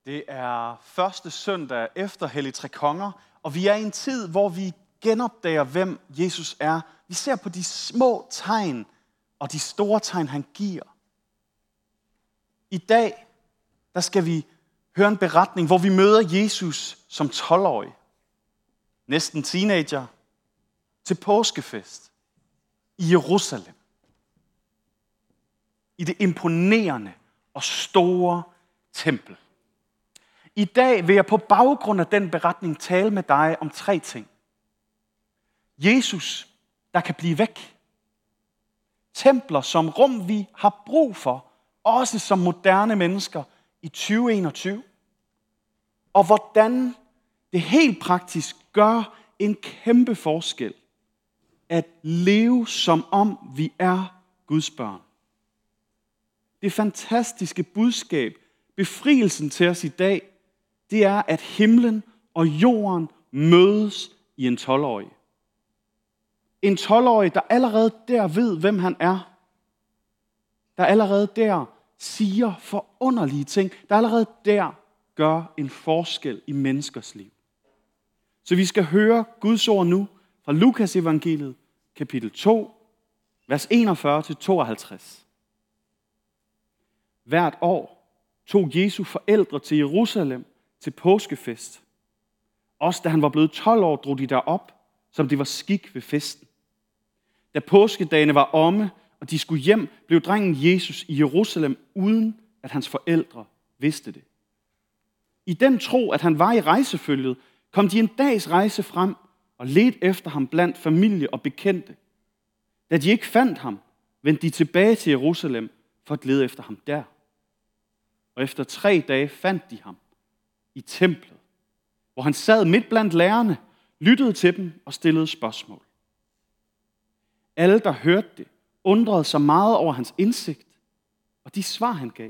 Det er første søndag efter Helligtrekonger, og vi er i en tid, hvor vi genopdager, hvem Jesus er. Vi ser på de små tegn og de store tegn, han giver. I dag, der skal vi høre en beretning, hvor vi møder Jesus som 12-årig. Næsten teenager til påskefest i Jerusalem. I det imponerende og store tempel. I dag vil jeg på baggrund af den beretning tale med dig om 3 ting. Jesus, der kan blive væk. Templer som rum, vi har brug for, også som moderne mennesker i 2021. Og hvordan det helt praktisk gør en kæmpe forskel at leve som om vi er Guds børn. Det fantastiske budskab, befrielsen til os i dag, det er, at himlen og jorden mødes i en 12-årig. En 12-årig, der allerede der ved, hvem han er. Der allerede der siger forunderlige ting. Der allerede der gør en forskel i menneskers liv. Så vi skal høre Guds ord nu fra Lukas evangeliet, kapitel 2, vers 41-52. Hvert år tog Jesu forældre til Jerusalem til påskefest. Også da han var blevet 12 år, drog de derop, som det var skik ved festen. Da påskedagene var omme, og de skulle hjem, blev drengen Jesus i Jerusalem, uden at hans forældre vidste det. I den tro, at han var i rejsefølget, kom de en dags rejse frem og ledte efter ham blandt familie og bekendte. Da de ikke fandt ham, vendte de tilbage til Jerusalem for at lede efter ham der. Og efter 3 dage fandt de ham i templet, hvor han sad midt blandt lærerne, lyttede til dem og stillede spørgsmål. Alle, der hørte det, undrede sig meget over hans indsigt og de svar, han gav.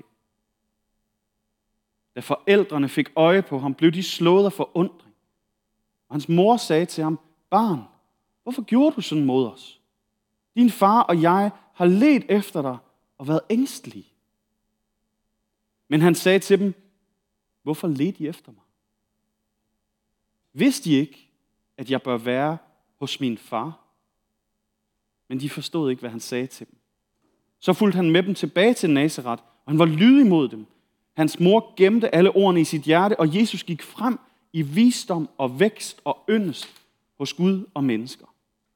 Da forældrene fik øje på ham, blev de slået af forundring. Og hans mor sagde til ham, barn, hvorfor gjorde du sådan mod os? Din far og jeg har ledt efter dig og været ængstelige. Men han sagde til dem, hvorfor ledte I efter mig? Vidste I ikke, at jeg bør være hos min far? Men de forstod ikke, hvad han sagde til dem. Så fulgte han med dem tilbage til Nazaret, og han var lydig mod dem. Hans mor gemte alle ordene i sit hjerte, og Jesus gik frem i visdom og vækst og yndest hos Gud og mennesker.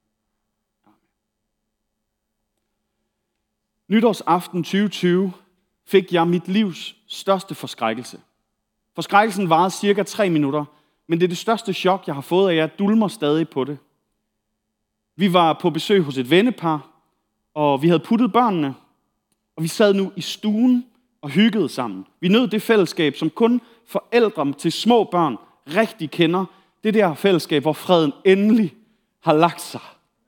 Nytårsaften 2020 fik jeg mit livs største forskrækkelse. Forskrækkelsen varede cirka 3 minutter, men det er det største chok, jeg har fået, og jeg dulmer stadig på det. Vi var på besøg hos et vennepar, og vi havde puttet børnene, og vi sad nu i stuen og hyggede sammen. Vi nød det fællesskab, som kun forældre til små børn rigtig kender. Det der fællesskab, hvor freden endelig har lagt sig.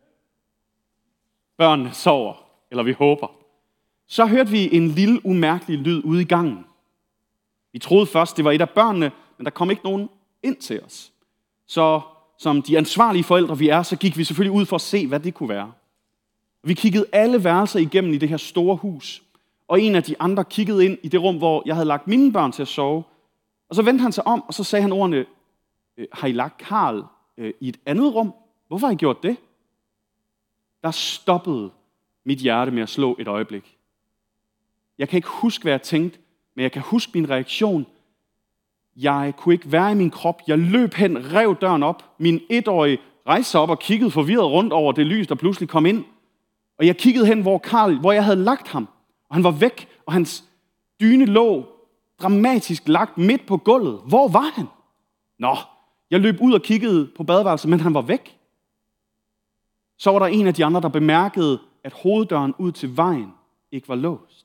Børnene sover, eller vi håber. Så hørte vi en lille umærkelig lyd ude i gangen. Vi troede først, det var et af børnene, men der kom ikke nogen ind til os. Så som de ansvarlige forældre vi er, så gik vi selvfølgelig ud for at se, hvad det kunne være. Vi kiggede alle værelser igennem i det her store hus, og en af de andre kiggede ind i det rum, hvor jeg havde lagt mine børn til at sove. Og så vendte han sig om, og så sagde han ordene, har I lagt Karl i et andet rum? Hvorfor har I gjort det? Der stoppede mit hjerte med at slå et øjeblik. Jeg kan ikke huske, hvad jeg tænkte, men jeg kan huske min reaktion. Jeg kunne ikke være i min krop. Jeg løb hen, rev døren op. Min 1-årige rejste sig op og kiggede forvirret rundt over det lys, der pludselig kom ind. Og jeg kiggede hen, hvor jeg havde lagt ham. Og han var væk, og hans dyne lå dramatisk lagt midt på gulvet. Hvor var han? Nå, jeg løb ud og kiggede på badeværelset, men han var væk. Så var der en af de andre, der bemærkede, at hoveddøren ud til vejen ikke var låst.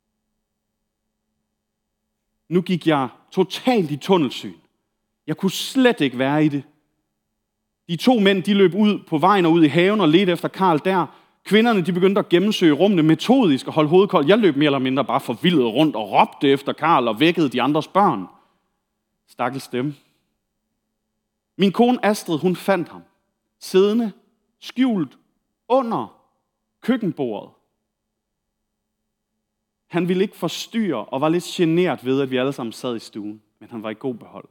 Nu gik jeg totalt i tunnelsyn. Jeg kunne slet ikke være i det. De 2 mænd, de løb ud på vejen og ud i haven og ledte efter Karl der. Kvinderne, de begyndte at gennemsøge rummene metodisk og holde hovedet koldt. Jeg løb mere eller mindre bare forvildet rundt og råbte efter Karl og vækkede de andres børn. Stakkels dem. Min kone Astrid, hun fandt ham. Siddende, skjult, under køkkenbordet. Han ville ikke forstyrre og var lidt genert ved, at vi alle sammen sad i stuen. men han var i god behold.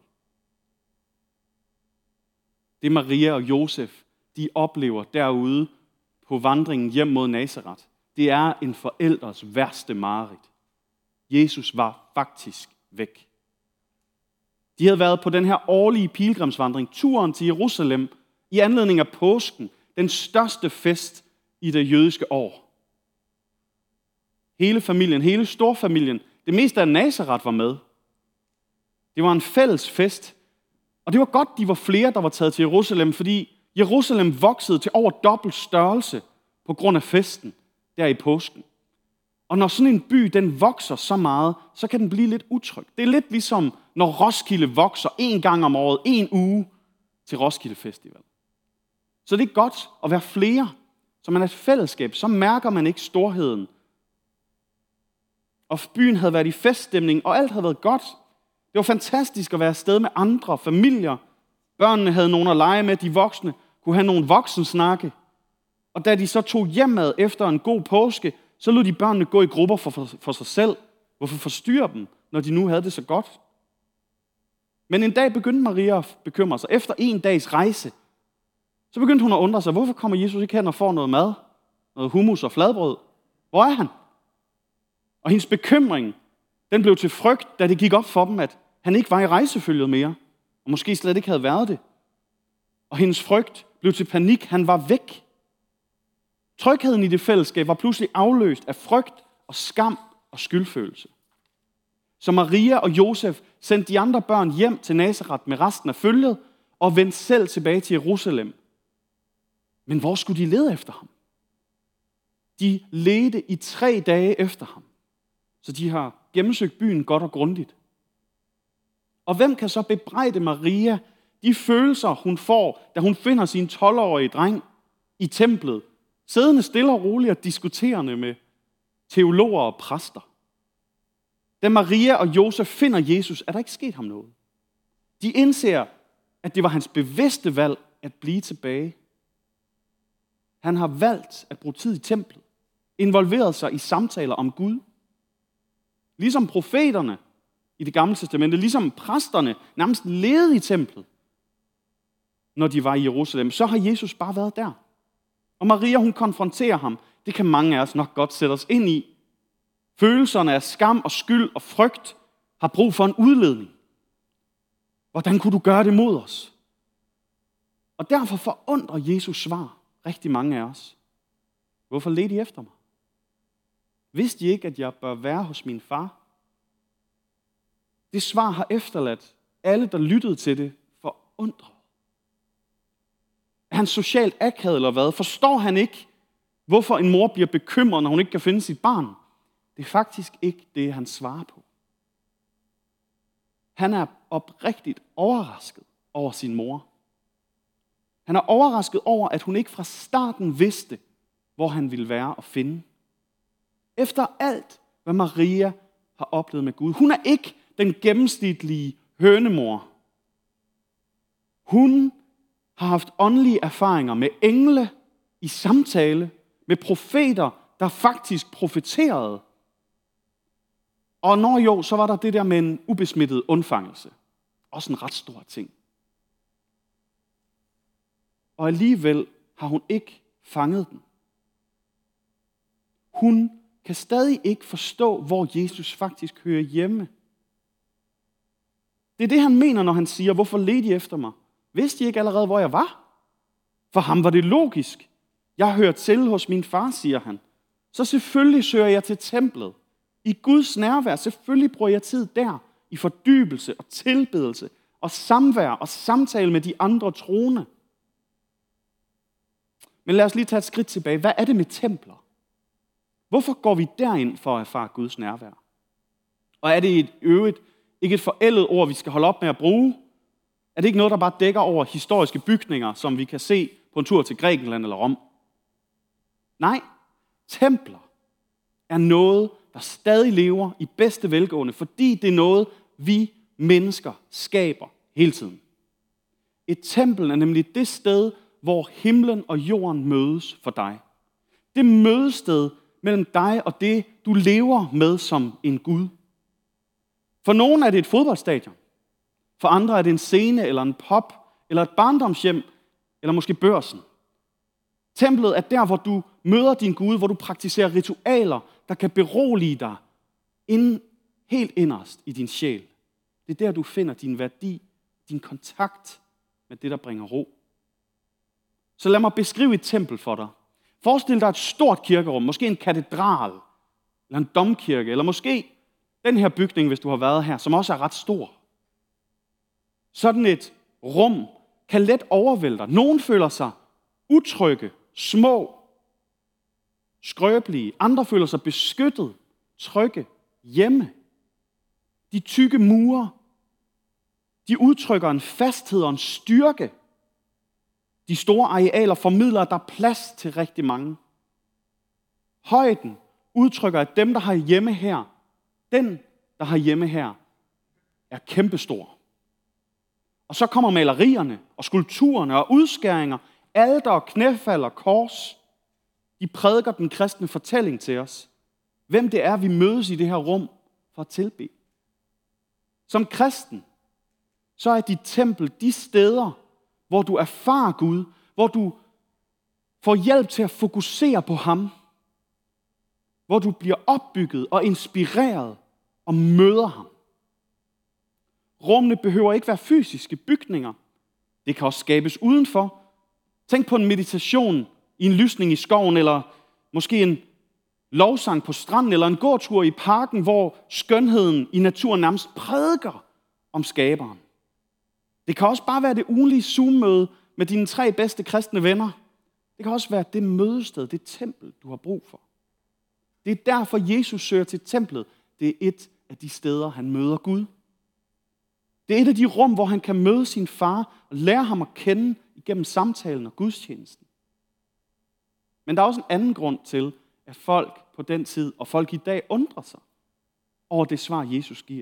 Det Maria og Josef, de oplever derude på vandringen hjem mod Nazaret, det er en forældres værste mareridt. Jesus var faktisk væk. De havde været på den her årlige pilgrimsvandring, turen til Jerusalem, i anledning af påsken, den største fest i det jødiske år. Hele familien, hele storfamilien, det meste af Nazaret var med. Det var en fælles fest, og det var godt, de var flere, der var taget til Jerusalem, fordi Jerusalem voksede til over dobbelt størrelse på grund af festen der i påsken. Og når sådan en by, den vokser så meget, så kan den blive lidt utryg. Det er lidt ligesom, når Roskilde vokser 1 gang om året, 1 uge til Roskilde Festival. Så det er godt at være flere, så man er et fællesskab, så mærker man ikke storheden. Og byen havde været i feststemning, og alt havde været godt. Det var fantastisk at være afsted med andre familier. Børnene havde nogen at lege med, de voksne kunne have nogle voksensnakke. Og da de så tog hjemad efter en god påske, så lod de børnene gå i grupper for sig selv. Hvorfor forstyrre dem, når de nu havde det så godt? Men en dag begyndte Maria at bekymre sig. Efter 1 dags rejse, så begyndte hun at undre sig, hvorfor kommer Jesus ikke hen og får noget mad? Noget hummus og fladbrød? Hvor er han? Og hendes bekymring, den blev til frygt, da det gik op for dem, at han ikke var i rejsefølget mere, og måske slet ikke havde været det. Og hendes frygt blev til panik, han var væk. Trygheden i det fællesskab var pludselig afløst af frygt og skam og skyldfølelse. Så Maria og Josef sendte de andre børn hjem til Nazaret med resten af følget og vendte selv tilbage til Jerusalem. Men hvor skulle de lede efter ham? De ledte i 3 dage efter ham. Så de har gennemsøgt byen godt og grundigt. Og hvem kan så bebrejde Maria de følelser, hun får, da hun finder sin 12-årige dreng i templet, siddende stille og roligt og diskuterende med teologer og præster? Da Maria og Josef finder Jesus, er der ikke sket ham noget. De indser, at det var hans bevidste valg at blive tilbage. Han har valgt at bruge tid i templet, involveret sig i samtaler om Gud. Ligesom profeterne i det gamle testamente, ligesom præsterne nærmest levede i templet, når de var i Jerusalem, så har Jesus bare været der. Og Maria, hun konfronterer ham. Det kan mange af os nok godt sætte os ind i. Følelserne af skam og skyld og frygt har brug for en udledning. Hvordan kunne du gøre det mod os? Og derfor forundrer Jesus svar rigtig mange af os. Hvorfor ledte I efter mig? Vidste I ikke, at jeg bør være hos min far? Det svar har efterladt alle, der lyttede til det, forundret. Er han socialt akavet eller hvad? Forstår han ikke, hvorfor en mor bliver bekymret, når hun ikke kan finde sit barn? Det er faktisk ikke det, han svarer på. Han er oprigtigt overrasket over sin mor. Han er overrasket over, at hun ikke fra starten vidste, hvor han ville være og finde. Efter alt, hvad Maria har oplevet med Gud. Hun er ikke den gennemsnitlige hønemor. Hun har haft åndelige erfaringer med engle i samtale, med profeter, der faktisk profeterede. Og så var der det der med en ubesmittet undfangelse. Også en ret stor ting. Og alligevel har hun ikke fanget den. Hun kan stadig ikke forstå, hvor Jesus faktisk hører hjemme. Det er det, han mener, når han siger, hvorfor ledte I efter mig? Vidste I ikke allerede, hvor jeg var? For ham var det logisk. Jeg hører til hos min far, siger han. Så selvfølgelig søger jeg til templet. I Guds nærvær, selvfølgelig bruger jeg tid der, i fordybelse og tilbedelse og samvær og samtale med de andre troende. Men lad os lige tage et skridt tilbage. Hvad er det med templer? Hvorfor går vi derind for at erfare Guds nærvær? Og er det i øvrigt ikke et forældet ord, vi skal holde op med at bruge? Er det ikke noget, der bare dækker over historiske bygninger, som vi kan se på en tur til Grækenland eller Rom? Nej, templer er noget, der stadig lever i bedste velgående, fordi det er noget, vi mennesker skaber hele tiden. Et tempel er nemlig det sted, hvor himlen og jorden mødes for dig. Det mødested mellem dig og det, du lever med som en Gud. For nogen er det et fodboldstadion. For andre er det en scene, eller en pop, eller et barndomshjem, eller måske Børsen. Templet er der, hvor du møder din Gud, hvor du praktiserer ritualer, der kan berolige dig helt inderst i din sjæl. Det er der, du finder din værdi, din kontakt med det, der bringer ro. Så lad mig beskrive et tempel for dig. Forestil dig et stort kirkerum, måske en katedral, eller en domkirke, eller måske den her bygning, hvis du har været her, som også er ret stor. Sådan et rum kan let overvælde dig. Nogen føler sig utrygge, små, skrøbelige. Andre føler sig beskyttet, trygge, hjemme. De tykke mure, de udtrykker en fasthed og en styrke. De store arealer formidler, at der er plads til rigtig mange. Højden udtrykker, at dem, der har hjemme her, den, der har hjemme her, er kæmpestor. Og så kommer malerierne og skulpturerne og udskæringer, alter og knæfald og kors. De prædiker den kristne fortælling til os. Hvem det er, vi mødes i det her rum for at tilbede. Som kristen, så er dit tempel de steder, hvor du erfarer Gud, hvor du får hjælp til at fokusere på ham, hvor du bliver opbygget og inspireret og møder ham. Rummene behøver ikke være fysiske bygninger. Det kan også skabes udenfor. Tænk på en meditation i en lysning i skoven, eller måske en lovsang på stranden, eller en gåtur i parken, hvor skønheden i naturen nærmest prædiker om skaberen. Det kan også bare være det ugenlige Zoom-møde med dine 3 bedste kristne venner. Det kan også være det mødested, det tempel, du har brug for. Det er derfor, Jesus søger til templet. Det er et af de steder, han møder Gud. Det er et af de rum, hvor han kan møde sin far og lære ham at kende igennem samtalen og gudstjenesten. Men der er også en anden grund til, at folk på den tid og folk i dag undrer sig over det svar, Jesus giver.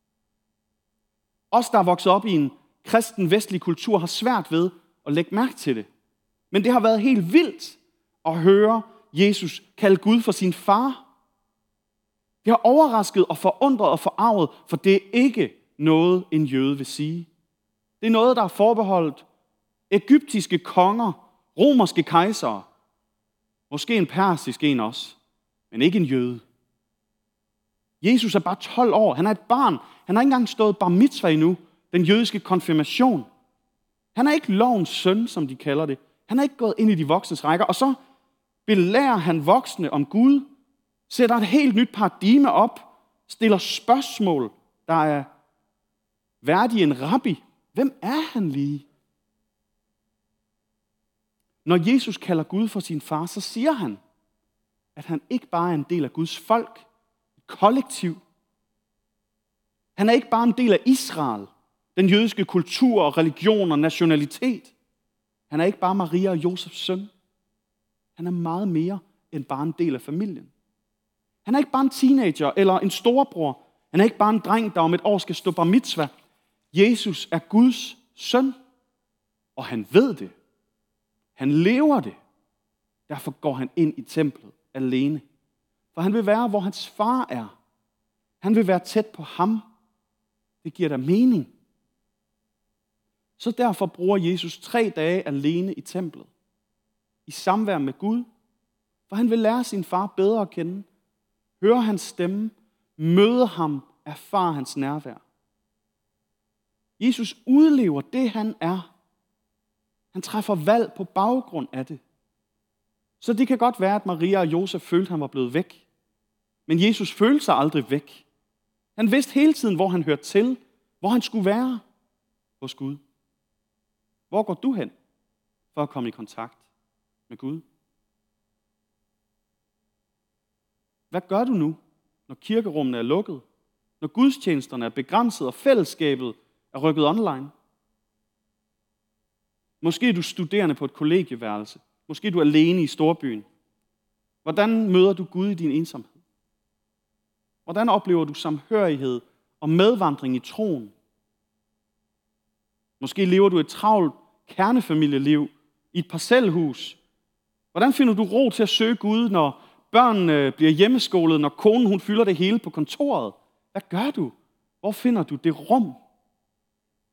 Os, der er vokset op i en kristen vestlig kultur, har svært ved at lægge mærke til det. Men det har været helt vildt at høre Jesus kalde Gud for sin far. Det har overrasket og forundret og forarvet, for det er ikke noget, en jøde vil sige. Det er noget, der er forbeholdt egyptiske konger, romerske kejsere, måske en persisk en også, men ikke en jøde. Jesus er bare 12 år. Han er et barn. Han har ikke engang stået bar mitzvah endnu, den jødiske konfirmation. Han er ikke lovens søn, som de kalder det. Han er ikke gået ind i de voksnes rækker, og så belærer han voksne om Gud, sætter et helt nyt paradigme op, stiller spørgsmål, der er værdige en rabbi. Hvem er han lige? Når Jesus kalder Gud for sin far, så siger han, at han ikke bare er en del af Guds folk, et kollektiv. Han er ikke bare en del af Israel, den jødiske kultur og religion og nationalitet. Han er ikke bare Maria og Josefs søn. Han er meget mere end bare en del af familien. Han er ikke bare en teenager eller en storebror. Han er ikke bare en dreng, der om et år skal stå bar mitzvah. Jesus er Guds søn, og han ved det. Han lever det. Derfor går han ind i templet alene. For han vil være, hvor hans far er. Han vil være tæt på ham. Det giver da mening. Så derfor bruger Jesus 3 dage alene i templet. I samvær med Gud. For han vil lære sin far bedre at kende. Høre hans stemme. Møde ham. Erfare hans nærvær. Jesus udlever det, han er. Han træffer valg på baggrund af det. Så det kan godt være, at Maria og Josef følte, at han var blevet væk. Men Jesus følte sig aldrig væk. Han vidste hele tiden, hvor han hørte til, hvor han skulle være hos Gud. Hvor går du hen for at komme i kontakt med Gud? Hvad gør du nu, når kirkerummene er lukket? Når gudstjenesterne er begrænset og fællesskabet er rykket online? Måske er du studerende på et kollegieværelse. Måske er du alene i storbyen. Hvordan møder du Gud i din ensomhed? Hvordan oplever du samhørighed og medvandring i troen? Måske lever du et travlt kernefamilieliv i et parcelhus. Hvordan finder du ro til at søge Gud, når børnene bliver hjemmeskolet, når konen hun fylder det hele på kontoret? Hvad gør du? Hvor finder du det rum?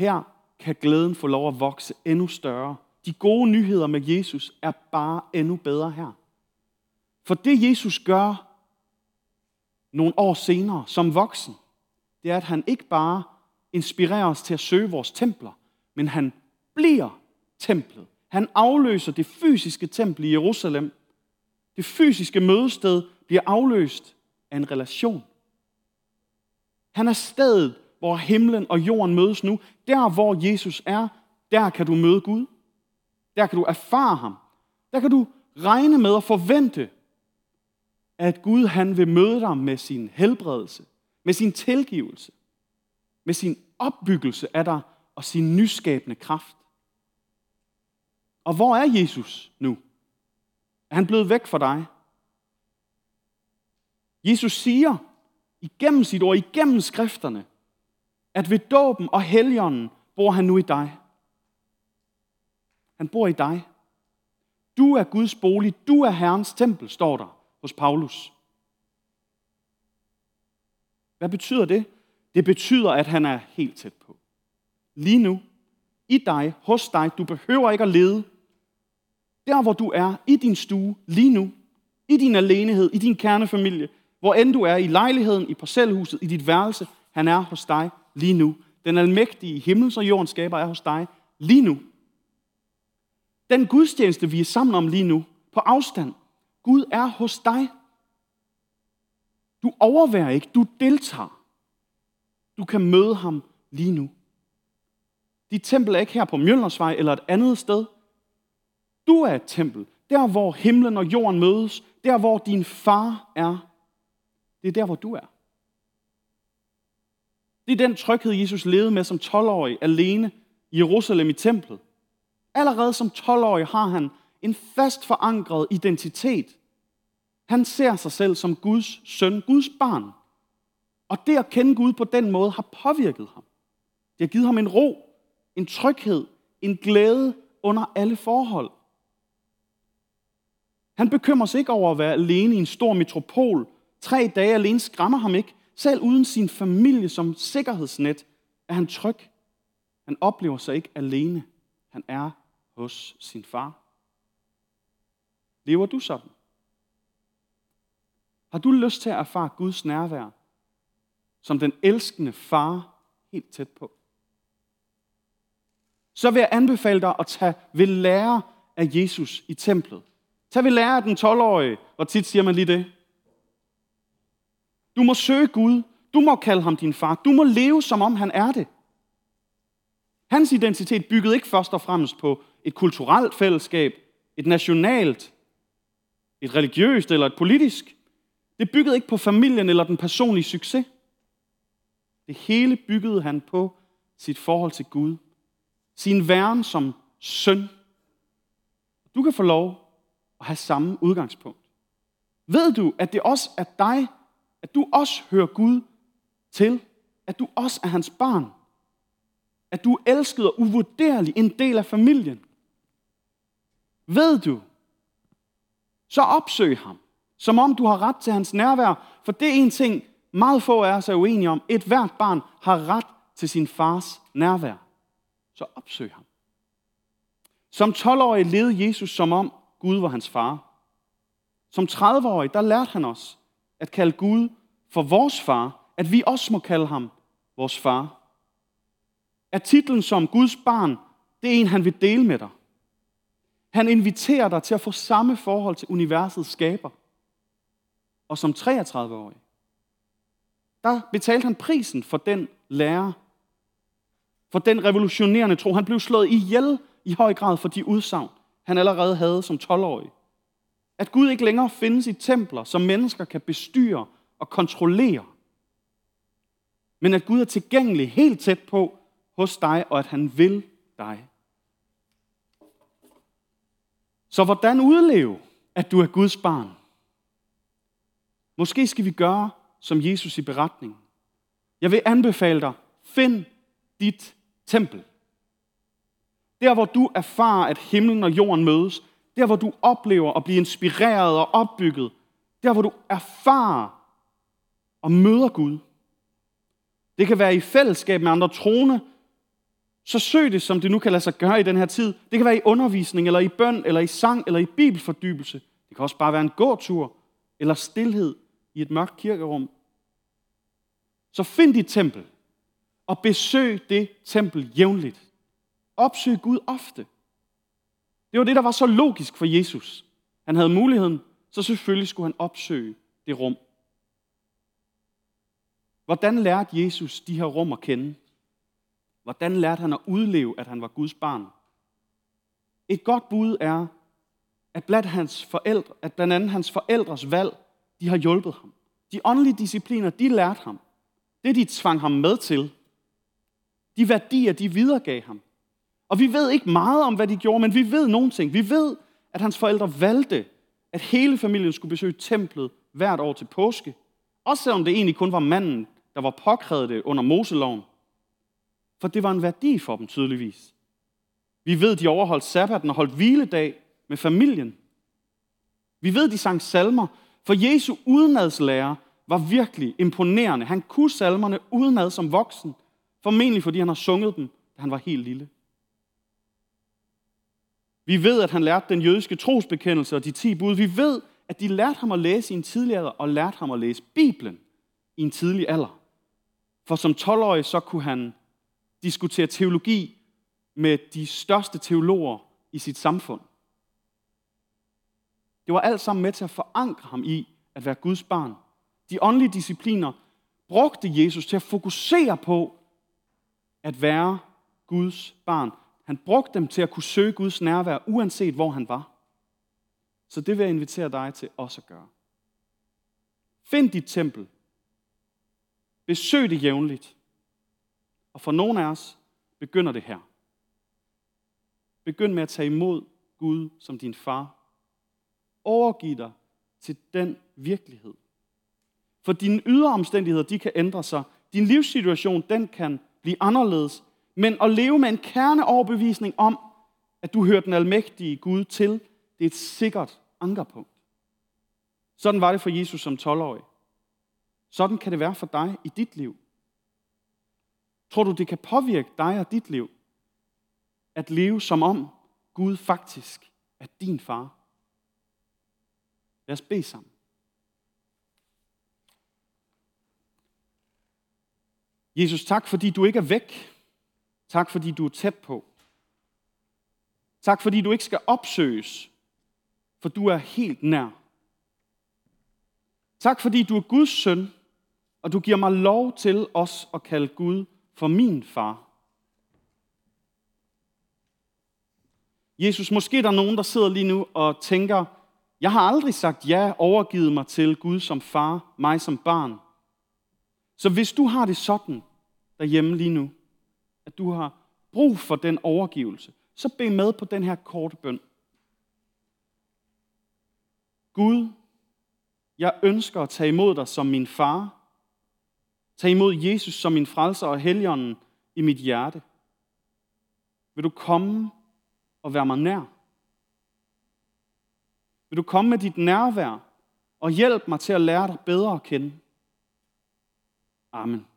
Her kan glæden få lov at vokse endnu større. De gode nyheder med Jesus er bare endnu bedre her. For det Jesus gør nogle år senere som voksen, det er, at han ikke bare inspirerer os til at søge vores templer, men han bliver templet. Han afløser det fysiske tempel i Jerusalem. Det fysiske mødested bliver afløst af en relation. Han er stedet, hvor himlen og jorden mødes nu. Der, hvor Jesus er, der kan du møde Gud. Der kan du erfare ham. Der kan du regne med og forvente, at Gud han vil møde dig med sin helbredelse, med sin tilgivelse, med sin opbyggelse af dig og sin nyskabende kraft. Og hvor er Jesus nu? Er han blevet væk fra dig? Jesus siger igennem sit ord, igennem skrifterne, at ved dåben og helligånden bor han nu i dig. Han bor i dig. Du er Guds bolig. Du er Herrens tempel, står der hos Paulus. Hvad betyder det? Det betyder, at han er helt tæt på. Lige nu. I dig, hos dig. Du behøver ikke at lede. Der, hvor du er, i din stue, lige nu. I din alenehed, i din kernefamilie. Hvor end du er, i lejligheden, i parcelhuset, i dit værelse. Han er hos dig lige nu. Den almægtige himmels og jordens skaber er hos dig lige nu. Den gudstjeneste, vi er sammen om lige nu, på afstand. Gud er hos dig. Du overværer ikke, du deltager. Du kan møde ham lige nu. Dit tempel er ikke her på Mjølnersvej eller et andet sted. Du er et tempel. Der, hvor himlen og jorden mødes. Der, hvor din far er. Det er der, hvor du er. Det er den tryghed, Jesus levede med som 12-årig alene i Jerusalem i templet. Allerede som 12-årig har han en fast forankret identitet. Han ser sig selv som Guds søn, Guds barn. Og det at kende Gud på den måde har påvirket ham. Det har givet ham en ro, en tryghed, en glæde under alle forhold. Han bekymrer sig ikke over at være alene i en stor metropol. 3 dage alene skræmmer ham ikke. Selv uden sin familie som sikkerhedsnet er han tryg. Han oplever sig ikke alene. Han er hos sin far. Lever du sådan? Har du lyst til at erfare Guds nærvær som den elskende far helt tæt på? Så vil jeg anbefale dig at tage ved lære af Jesus i templet. Tag ved lære af den 12-årige, hvor tit siger man lige det. Du må søge Gud. Du må kalde ham din far. Du må leve, som om han er det. Hans identitet byggede ikke først og fremmest på et kulturelt fællesskab, et nationalt, et religiøst eller et politisk. Det byggede ikke på familien eller den personlige succes. Det hele byggede han på sit forhold til Gud. Sin væren som søn. Du kan få lov at have samme udgangspunkt. Ved du, at det også er dig, at du også hører Gud til, at du også er hans barn, at du er elsket og uvurderlig en del af familien? Ved du, så opsøg ham, som om du har ret til hans nærvær, for det er en ting, meget få af os er uenige om. Et hvert barn har ret til sin fars nærvær. Så opsøg ham. Som 12-årig levede Jesus som om Gud var hans far. Som 30-årig, der lærte han os at kalde Gud for vores far, at vi også må kalde ham vores far. At titlen som Guds barn, det er en, han vil dele med dig. Han inviterer dig til at få samme forhold til universets skaber. Og som 33-årig, der betalte han prisen for den lære, for den revolutionerende tro. Han blev slået ihjel i høj grad for de udsagn, han allerede havde som 12-årig. At Gud ikke længere findes i templer, som mennesker kan bestyre og kontrollere. Men at Gud er tilgængelig helt tæt på hos dig, og at han vil dig. Så hvordan udleve, at du er Guds barn? Måske skal vi gøre som Jesus i beretningen. Jeg vil anbefale dig, find dit tempel. Der, hvor du erfarer, at himlen og jorden mødes. Der, hvor du oplever at blive inspireret og opbygget. Der, hvor du erfarer og møder Gud. Det kan være i fællesskab med andre troende. så søg det, som det nu kan lade sig gøre i den her tid. Det kan være i undervisning, eller i bøn, eller i sang, eller i bibelfordybelse. Det kan også bare være en gåtur, eller stilhed i et mørkt kirkerum. Så find dit tempel, og besøg det tempel jævnligt. Opsøg Gud ofte. Det var det, der var så logisk for Jesus. Han havde muligheden, så selvfølgelig skulle han opsøge det rum. Hvordan lærte Jesus de her rum at kende? Hvordan lærte han at udleve, at han var Guds barn? Et godt bud er, at blandt andet hans forældres valg, de har hjulpet ham. De åndelige discipliner, de lærte ham. Det, de tvang ham med til. De værdier, de videregav ham. Og vi ved ikke meget om, hvad de gjorde, men vi ved nogle ting. Vi ved, at hans forældre valgte, at hele familien skulle besøge templet hvert år til påske. Også selvom det egentlig kun var manden, der var påkrævet det under Moseloven. For det var en værdi for dem tydeligvis. Vi ved, de overholdt sabbaten og holdt hviledag med familien. Vi ved, de sang salmer, for Jesu udenadslærer var virkelig imponerende. Han kunne salmerne udenad som voksen, formentlig fordi han har sunget dem, da han var helt lille. Vi ved, at han lærte den jødiske trosbekendelse og de 10 bud. Vi ved, at de lærte ham at læse i en tidlig alder, og lærte ham at læse Bibelen i en tidlig alder. For som 12-årig så kunne han diskutere teologi med de største teologer i sit samfund. Det var alt sammen med til at forankre ham i at være Guds barn. De åndelige discipliner brugte Jesus til at fokusere på at være Guds barn. Han brugte dem til at kunne søge Guds nærvær, uanset hvor han var. Så det vil jeg invitere dig til også at gøre. Find dit tempel. Besøg det jævnligt. Og for nogle af os begynder det her. Begynd med at tage imod Gud som din far. Overgiv dig til den virkelighed. For dine ydre omstændigheder, de kan ændre sig. Din livssituation, den kan blive anderledes. Men at leve med en kerneoverbevisning om, at du hører den almægtige Gud til, det er et sikkert ankerpunkt. Sådan var det for Jesus som 12-årig. Sådan kan det være for dig i dit liv. Tror du, det kan påvirke dig og dit liv, at leve som om Gud faktisk er din far? Lad os bede sammen. Jesus, tak fordi du ikke er væk. Tak fordi du er tæt på. Tak fordi du ikke skal opsøges, for du er helt nær. Tak fordi du er Guds søn, og du giver mig lov til os at kalde Gud for min far. Jesus, måske er der nogen, der sidder lige nu og tænker, jeg har aldrig sagt ja, overgivet mig til Gud som far, mig som barn. Så hvis du har det sådan derhjemme lige nu, at du har brug for den overgivelse, så bed med på den her korte bøn. Gud, jeg ønsker at tage imod dig som min far. Tag imod Jesus som min frelser og Helligånden i mit hjerte. Vil du komme og være mig nær? Vil du komme med dit nærvær og hjælpe mig til at lære dig bedre at kende? Amen.